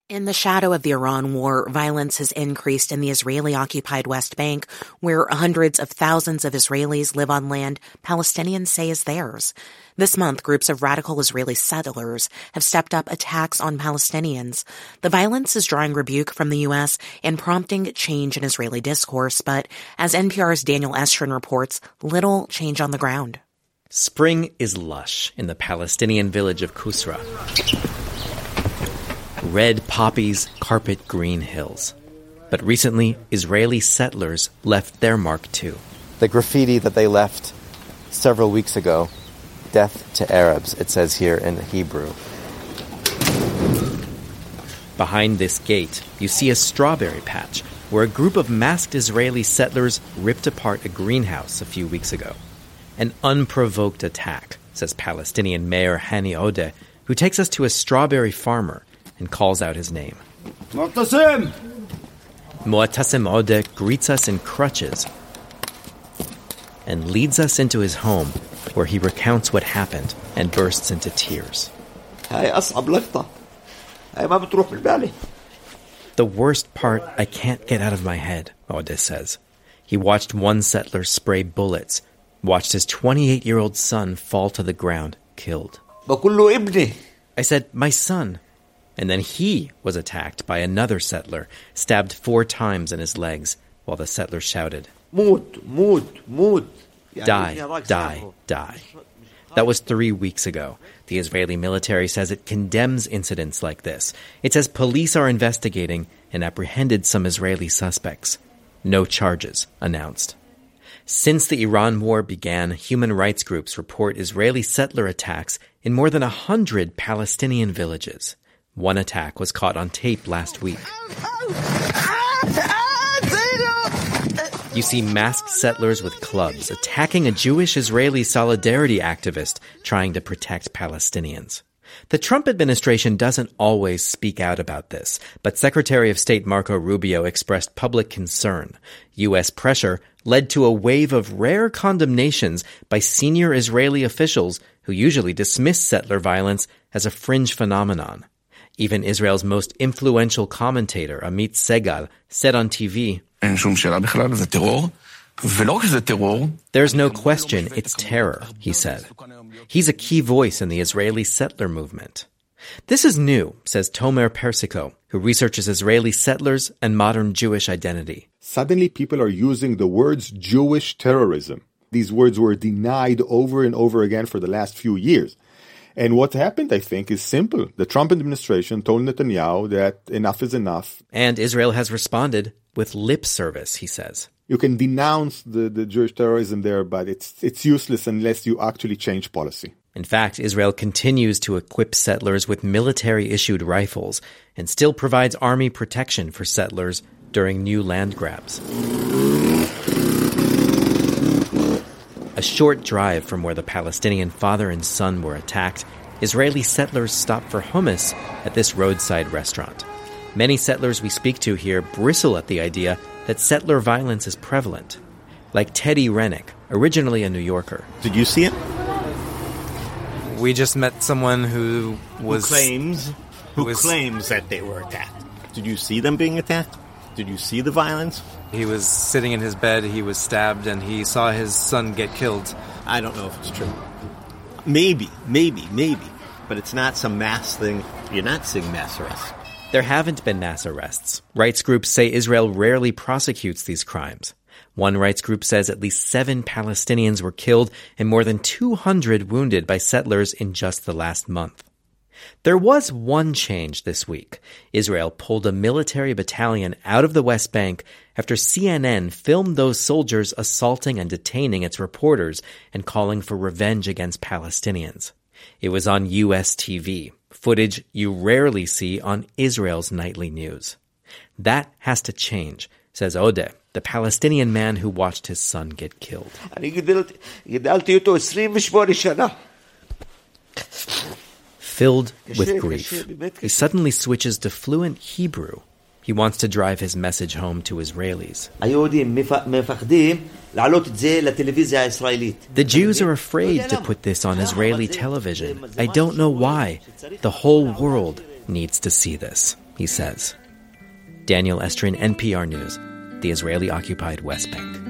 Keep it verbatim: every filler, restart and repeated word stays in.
In the shadow of the Iran war, violence has increased in the Israeli-occupied West Bank, where hundreds of thousands of Israelis live on land Palestinians say is theirs. This month, groups of radical Israeli settlers have stepped up attacks on Palestinians. The violence is drawing rebuke from the U S and prompting change in Israeli discourse, but as N P R's Daniel Estrin reports, little change on the ground. Spring is lush in the Palestinian village of Kusra. Red poppies carpet green hills. But recently, Israeli settlers left their mark too. The graffiti that they left several weeks ago, "Death to Arabs," it says here in Hebrew. Behind this gate, you see a strawberry patch where a group of masked Israeli settlers ripped apart a greenhouse a few weeks ago. An unprovoked attack, says Palestinian Mayor Hani Odeh, who takes us to a strawberry farmer and calls out his name. Mu'tasim! Mu'tasim Odeh greets us in crutches and leads us into his home, where he recounts what happened and bursts into tears. The worst part I can't get out of my head, Odeh says. He watched one settler spray bullets, watched his twenty-eight-year-old son fall to the ground, killed. I said, my son. And then he was attacked by another settler, stabbed four times in his legs, while the settler shouted, Mood, mood, mood. Die, die, die. That was three weeks ago. The Israeli military says it condemns incidents like this. It says police are investigating and apprehended some Israeli suspects. No charges announced. Since the Iran war began, human rights groups report Israeli settler attacks in more than a hundred Palestinian villages. One attack was caught on tape last week. You see masked settlers with clubs attacking a Jewish-Israeli solidarity activist trying to protect Palestinians. The Trump administration doesn't always speak out about this, but Secretary of State Marco Rubio expressed public concern. U S pressure led to a wave of rare condemnations by senior Israeli officials who usually dismiss settler violence as a fringe phenomenon. Even Israel's most influential commentator, Amit Segal, said on T V, "There's no question it's terror," he said. He's a key voice in the Israeli settler movement. This is new, says Tomer Persico, who researches Israeli settlers and modern Jewish identity. Suddenly people are using the words Jewish terrorism. These words were denied over and over again for the last few years. And what happened, I think, is simple. The Trump administration told Netanyahu that enough is enough. And Israel has responded with lip service, he says. You can denounce the, the Jewish terrorism there, but it's it's useless unless you actually change policy. In fact, Israel continues to equip settlers with military-issued rifles and still provides army protection for settlers during new land grabs. A short drive from where the Palestinian father and son were attacked, Israeli settlers stopped for hummus at this roadside restaurant. Many settlers we speak to here bristle at the idea that settler violence is prevalent. Like Teddy Rennick, originally a New Yorker. Did you see it? We just met someone who was... Who claims, who was, claims that they were attacked. Did you see them being attacked? Did you see the violence? He was sitting in his bed, he was stabbed, and he saw his son get killed. I don't know if it's true. Maybe, maybe, maybe. But it's not some mass thing. You're not seeing mass arrests. There haven't been mass arrests. Rights groups say Israel rarely prosecutes these crimes. One rights group says at least seven Palestinians were killed and more than two hundred wounded by settlers in just the last month. There was one change this week. Israel pulled a military battalion out of the West Bank after C N N filmed those soldiers assaulting and detaining its reporters and calling for revenge against Palestinians. It was on U S T V, footage you rarely see on Israel's nightly news. That has to change, says Odeh, the Palestinian man who watched his son get killed. Filled with grief, he suddenly switches to fluent Hebrew. He wants to drive his message home to Israelis. The Jews are afraid to put this on Israeli television. I don't know why. The whole world needs to see this. he says. Daniel Estrin, N P R News, the Israeli-occupied West Bank.